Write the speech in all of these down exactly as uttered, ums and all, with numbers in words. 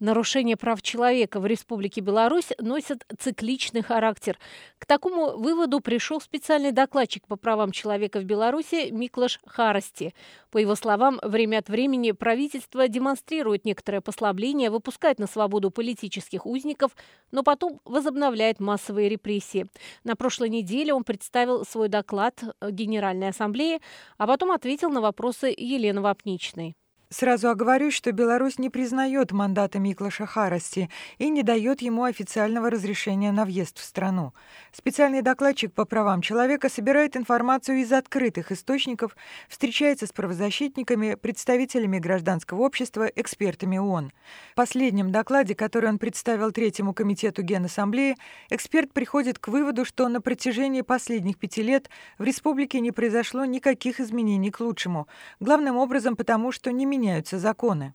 Нарушения прав человека в Республике Беларусь носят цикличный характер. К такому выводу пришел специальный докладчик по правам человека в Беларуси Миклош Харасти. По его словам, время от времени правительство демонстрирует некоторое послабление, выпускает на свободу политических узников, но потом возобновляет массовые репрессии. На прошлой неделе он представил свой доклад Генеральной Ассамблее, а потом ответил на вопросы Елены Вапничной. Сразу оговорюсь, что Беларусь не признает мандата Миклоша Харасти и не дает ему официального разрешения на въезд в страну. Специальный докладчик по правам человека собирает информацию из открытых источников, встречается с правозащитниками, представителями гражданского общества, экспертами ООН. В последнем докладе, который он представил Третьему комитету Генассамблеи, эксперт приходит к выводу, что на протяжении последних пяти лет в республике не произошло никаких изменений к лучшему. Главным образом потому, что не меняются законы.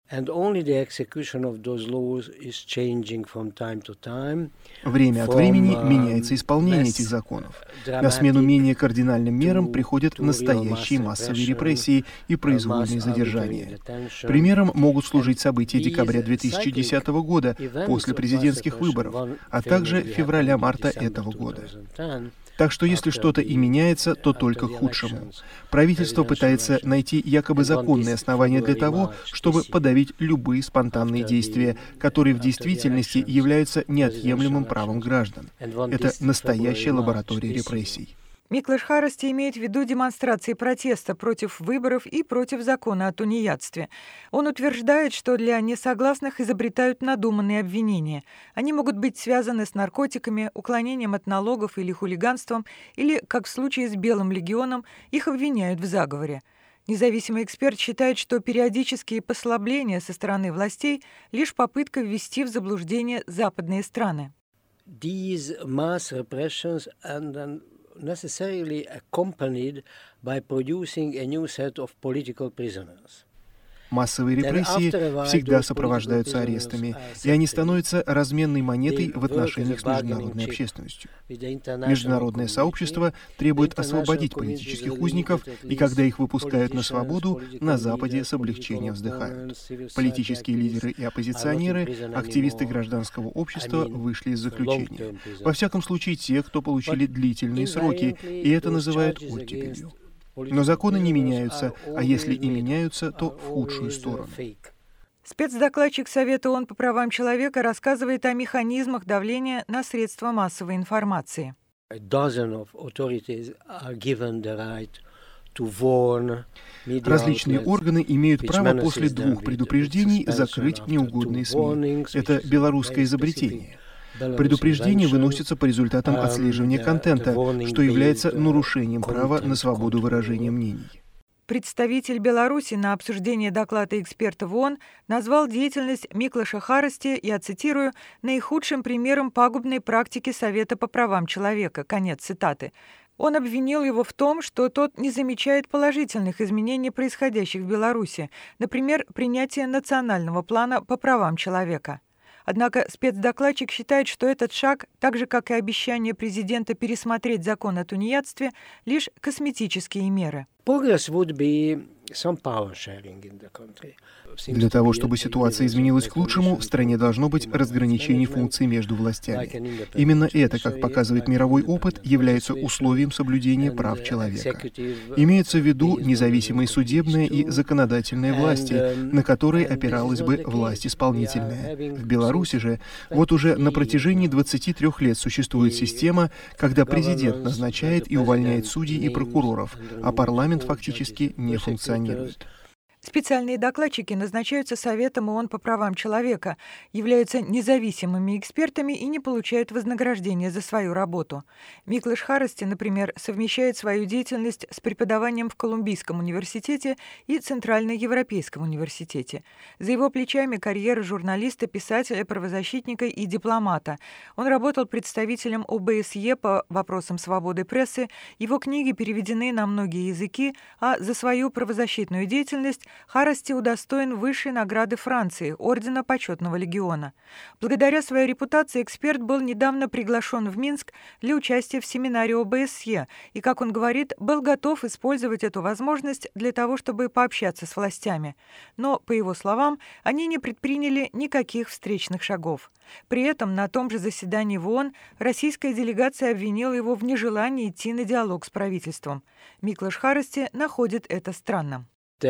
Время от времени меняется исполнение этих законов. На смену менее кардинальным мерам приходят настоящие массовые репрессии и произвольные задержания. Примером могут служить события декабря две тысячи десятого года после президентских выборов, а также февраля-марта этого года. Так что если что-то и меняется, то только к худшему. Правительство пытается найти якобы законные основания для того, чтобы подавить любые спонтанные действия, которые в действительности являются неотъемлемым правом граждан. Это настоящая лаборатория репрессий. Миклош Харасти имеет в виду демонстрации протеста против выборов и против закона о тунеядстве. Он утверждает, что для несогласных изобретают надуманные обвинения. Они могут быть связаны с наркотиками, уклонением от налогов или хулиганством, или, как в случае с Белым легионом, их обвиняют в заговоре. Независимый эксперт считает, что периодические послабления со стороны властей – лишь попытка ввести в заблуждение западные страны. These mass repressions and then necessarily accompanied by producing a new set of political prisoners. Массовые репрессии всегда сопровождаются арестами, и они становятся разменной монетой в отношениях с международной общественностью. Международное сообщество требует освободить политических узников, и когда их выпускают на свободу, на Западе с облегчением вздыхают. Политические лидеры и оппозиционеры, активисты гражданского общества вышли из заключения. Во всяком случае, те, кто получили длительные сроки, и это называют оттепелью. Но законы не меняются, а если и меняются, то в худшую сторону. Спецдокладчик Совета ООН по правам человека рассказывает о механизмах давления на средства массовой информации. Различные органы имеют право после двух предупреждений закрыть неугодные СМИ. Это белорусское изобретение. Предупреждения выносятся по результатам отслеживания контента, что является нарушением права на свободу выражения мнений. Представитель Беларуси на обсуждение доклада экспертов ООН назвал деятельность Миклоша Харасти, я цитирую, наихудшим примером пагубной практики Совета по правам человека. Конец цитаты. Он обвинил его в том, что тот не замечает положительных изменений, происходящих в Беларуси, например, принятие национального плана по правам человека. Однако спецдокладчик считает, что этот шаг, так же как и обещание президента пересмотреть закон о тунеядстве, лишь косметические меры. Для того, чтобы ситуация изменилась к лучшему, в стране должно быть разграничение функций между властями. Именно это, как показывает мировой опыт, является условием соблюдения прав человека. Имеются в виду независимые судебные и законодательные власти, на которые опиралась бы власть исполнительная. В Беларуси же вот уже на протяжении двадцати трёх лет существует система, когда президент назначает и увольняет судей и прокуроров, а парламент фактически не функционирует. Специальные докладчики назначаются Советом ООН по правам человека, являются независимыми экспертами и не получают вознаграждения за свою работу. Миклош Харасти, например, совмещает свою деятельность с преподаванием в Колумбийском университете и Центральноевропейском университете. За его плечами карьера журналиста, писателя, правозащитника и дипломата. Он работал представителем О Бэ Эс Е по вопросам свободы прессы, его книги переведены на многие языки, а за свою правозащитную деятельность Харасти удостоен высшей награды Франции – Ордена Почетного Легиона. Благодаря своей репутации эксперт был недавно приглашен в Минск для участия в семинаре о бэ эс е и, как он говорит, был готов использовать эту возможность для того, чтобы пообщаться с властями. Но, по его словам, они не предприняли никаких встречных шагов. При этом на том же заседании в ООН российская делегация обвинила его в нежелании идти на диалог с правительством. Миклош Харасти находит это странным.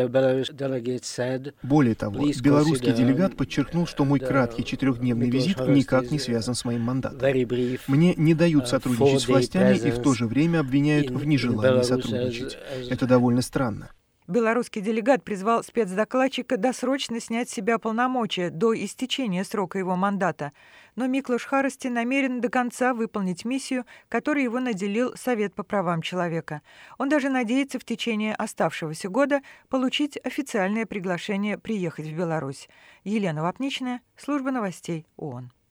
Более того, белорусский делегат подчеркнул, что мой краткий четырехдневный визит никак не связан с моим мандатом. Мне не дают сотрудничать с властями и в то же время обвиняют в нежелании сотрудничать. Это довольно странно. Белорусский делегат призвал спецдокладчика досрочно снять с себя полномочия до истечения срока его мандата. Но Миклош Харасти намерен до конца выполнить миссию, которой его наделил Совет по правам человека. Он даже надеется в течение оставшегося года получить официальное приглашение приехать в Беларусь. Елена Вапничная, служба новостей ООН.